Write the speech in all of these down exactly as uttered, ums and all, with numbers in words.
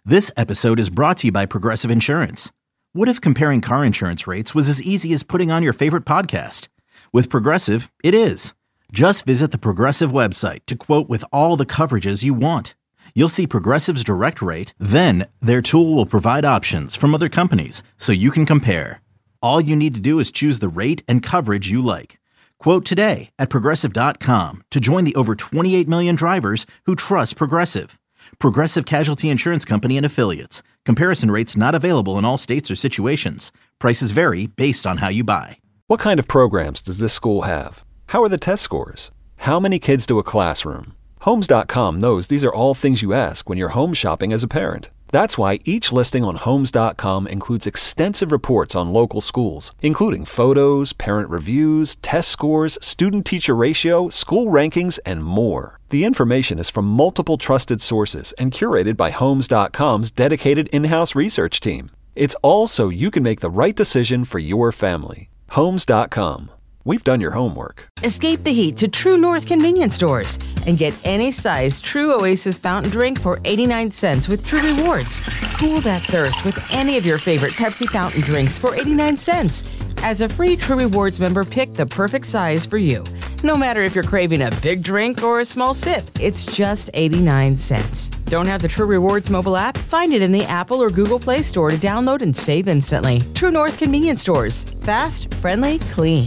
This episode is brought to you by Progressive Insurance. What if comparing car insurance rates was as easy as putting on your favorite podcast? With Progressive, it is. Just visit the Progressive website to quote with all the coverages you want. You'll see Progressive's direct rate, then their tool will provide options from other companies so you can compare. All you need to do is choose the rate and coverage you like. Quote today at progressive dot com to join the over twenty-eight million drivers who trust Progressive. Progressive Casualty Insurance Company and Affiliates. Comparison rates not available in all states or situations. Prices vary based on how you buy. What kind of programs does this school have? How are the test scores? How many kids do a classroom? Homes dot com knows these are all things you ask when you're home shopping as a parent. That's why each listing on Homes dot com includes extensive reports on local schools, including photos, parent reviews, test scores, student-teacher ratio, school rankings, and more. The information is from multiple trusted sources and curated by Homes dot com's dedicated in-house research team. It's all so you can make the right decision for your family. Homes dot com. We've done your homework. Escape the heat to True North convenience stores and get any size True Oasis fountain drink for eighty-nine cents with True Rewards. Cool that thirst with any of your favorite Pepsi fountain drinks for eighty-nine cents. As a free True Rewards member, pick the perfect size for you. No matter if you're craving a big drink or a small sip, it's just eighty-nine cents. Don't have the True Rewards mobile app? Find it in the Apple or Google Play Store to download and save instantly. True North convenience stores. Fast, friendly, clean.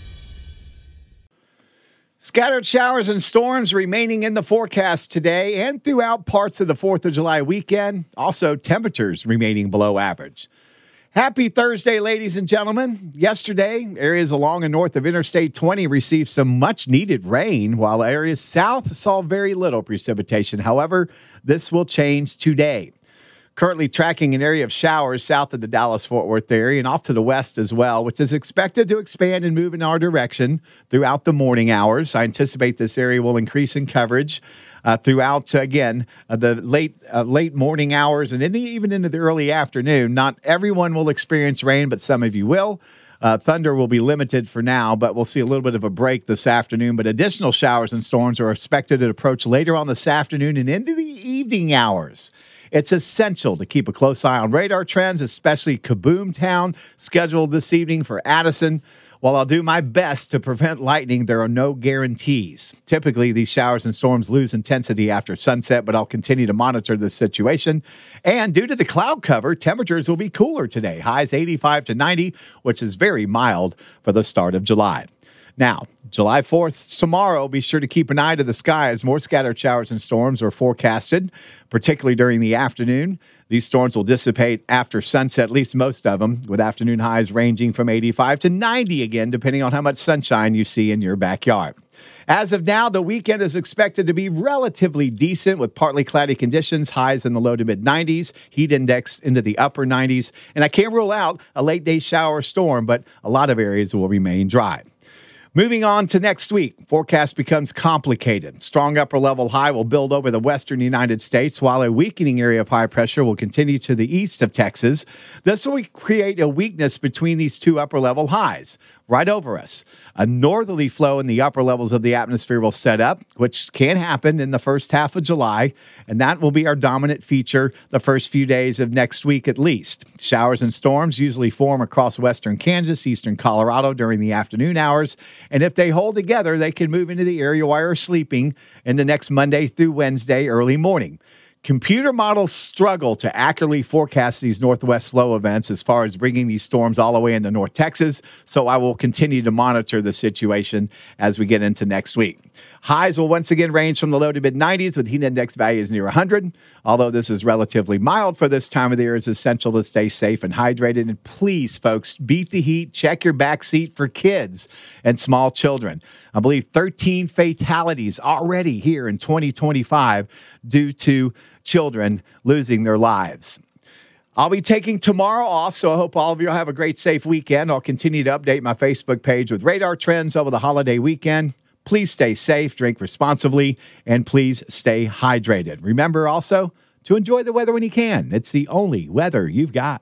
Scattered showers and storms remaining in the forecast today and throughout parts of the fourth of July weekend. Also, temperatures remaining below average. Happy Thursday, ladies and gentlemen. Yesterday, areas along and north of Interstate twenty received some much-needed rain, while areas south saw very little precipitation. However, this will change today. Currently tracking an area of showers south of the Dallas-Fort Worth area and off to the west as well, which is expected to expand and move in our direction throughout the morning hours. I anticipate this area will increase in coverage uh, throughout, uh, again, uh, the late uh, late morning hours and in the, even into the early afternoon. Not everyone will experience rain, but some of you will. Uh, thunder will be limited for now, but we'll see a little bit of a break this afternoon. But additional showers and storms are expected to approach later on this afternoon and into the evening hours. It's essential to keep a close eye on radar trends, especially Kaboom Town, scheduled this evening for Addison. While I'll do my best to prevent lightning, there are no guarantees. Typically, these showers and storms lose intensity after sunset, but I'll continue to monitor this situation. And due to the cloud cover, temperatures will be cooler today. Highs eighty-five to ninety, which is very mild for the start of July. Now, July fourth, tomorrow, be sure to keep an eye to the sky as more scattered showers and storms are forecasted, particularly during the afternoon. These storms will dissipate after sunset, at least most of them, with afternoon highs ranging from eighty-five to ninety again, depending on how much sunshine you see in your backyard. As of now, the weekend is expected to be relatively decent with partly cloudy conditions, highs in the low to mid nineties, heat index into the upper nineties, and I can't rule out a late day shower or storm, but a lot of areas will remain dry. Moving on to next week, forecast becomes complicated. Strong upper level high will build over the western United States, while a weakening area of high pressure will continue to the east of Texas. This will create a weakness between these two upper level highs right over us. A northerly flow in the upper levels of the atmosphere will set up, which can happen in the first half of July, and that will be our dominant feature the first few days of next week at least. Showers and storms usually form across western Kansas, eastern Colorado during the afternoon hours, and if they hold together, they can move into the area while you're sleeping in the next Monday through Wednesday early morning. Computer models struggle to accurately forecast these northwest flow events as far as bringing these storms all the way into North Texas, so I will continue to monitor the situation as we get into next week. Highs will once again range from the low to mid nineties with heat index values near one hundred. Although this is relatively mild for this time of the year, it's essential to stay safe and hydrated. And please, folks, beat the heat. Check your back seat for kids and small children. I believe thirteen fatalities already here in twenty twenty-five due to children losing their lives. I'll be taking tomorrow off, so I hope all of you will have a great, safe weekend. I'll continue to update my Facebook page with radar trends over the holiday weekend. Please stay safe, drink responsibly, and please stay hydrated. Remember also to enjoy the weather when you can. It's the only weather you've got.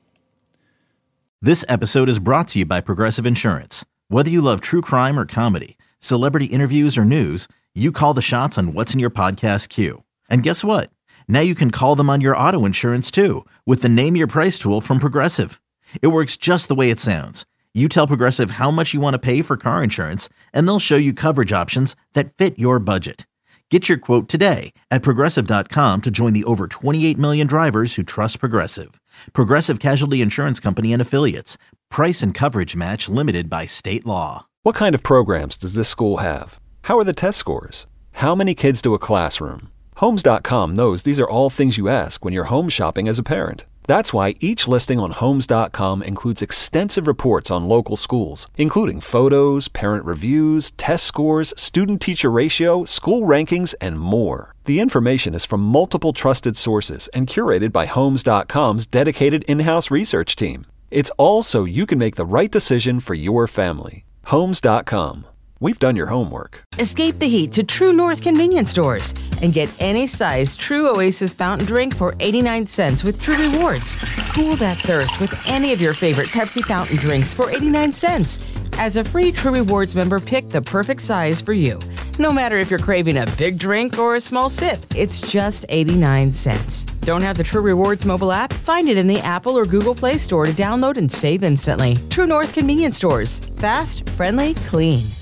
This episode is brought to you by Progressive Insurance. Whether you love true crime or comedy, celebrity interviews or news, you call the shots on what's in your podcast queue. And guess what? Now you can call them on your auto insurance too with the Name Your Price tool from Progressive. It works just the way it sounds. You tell Progressive how much you want to pay for car insurance, and they'll show you coverage options that fit your budget. Get your quote today at Progressive dot com to join the over twenty-eight million drivers who trust Progressive. Progressive Casualty Insurance Company and Affiliates. Price and coverage match limited by state law. What kind of programs does this school have? How are the test scores? How many kids do a classroom? Homes dot com knows these are all things you ask when you're home shopping as a parent. That's why each listing on Homes dot com includes extensive reports on local schools, including photos, parent reviews, test scores, student-teacher ratio, school rankings, and more. The information is from multiple trusted sources and curated by Homes dot com's dedicated in-house research team. It's all so you can make the right decision for your family. Homes dot com. We've done your homework. Escape the heat to True North convenience stores and get any size True Oasis fountain drink for eighty-nine cents with True Rewards. Cool that thirst with any of your favorite Pepsi fountain drinks for eighty-nine cents. As a free True Rewards member, pick the perfect size for you. No matter if you're craving a big drink or a small sip, it's just eighty-nine cents. Don't have the True Rewards mobile app? Find it in the Apple or Google Play Store to download and save instantly. True North convenience stores. Fast, friendly, clean.